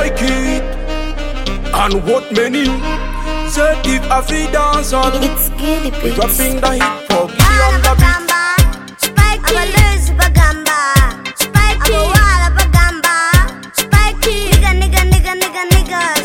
like it. And what many say give a free dance on. It's Giddy We Beats. dropping the hip hop, give on the beat. Spikey, I'm a lazy bagamba. Spikey, I'm a wild bagamba. Spikey, niggas.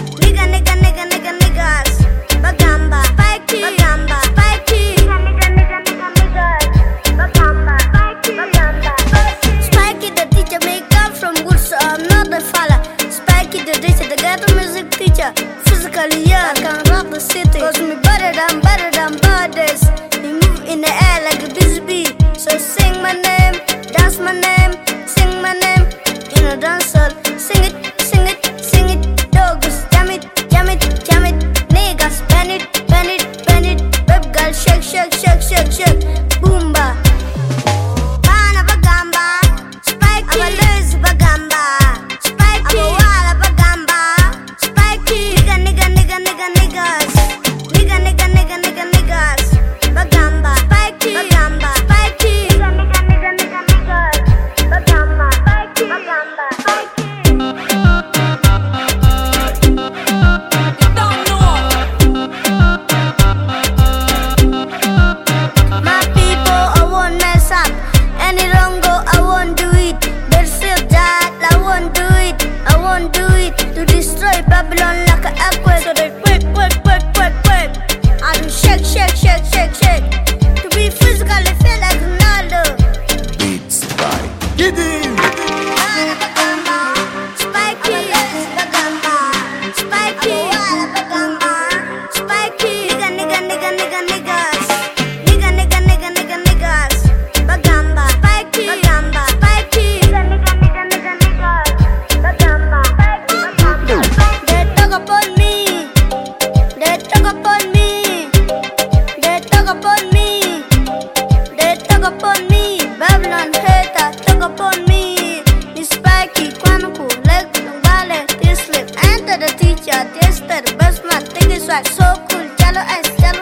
Niggas. Bagamba, Spikey, bagamba. Spikey, niggas. Bagamba, Spikey, the teacher may come from good, so I'm not the fella. Spikey, the teacher, the ghetto music teacher. Physically, yeah, I can rock the city. Cause me better than bodies. We move in the air like a busy bee. So sing my name, dance my name, sing my name. In a dance hall, sing it. Dogs, jam it. Niggas, bend it. Web girl, shake. Boomba. Bana bagamba. Spikey, I'm a lazy bagamba. Spikey, I'm a wild bagamba. Spikey, niggas. Bagamba, Spikey, bagamba. Spikey, niggas. Bagamba, Spikey. My people, I won't mess up. Any wrong go, I won't do it. They still that, I won't do it. To destroy Babylon like an earthquake. So they quick. I do shake. To be physically fit like Ronaldo. Beats by Giddy. Spikey, bagamba. Spikey, bagamba. Spikey, niggas. Bagamba, Spikey, bagamba. Spikey, niggas. Bagamba, they talk upon me. Babylon hater, talk upon me. This Spikey, Quantico, leg, vale, this slip. Enter the teacher, taster, best man, take this swag, so cool, yellow eyes, yellow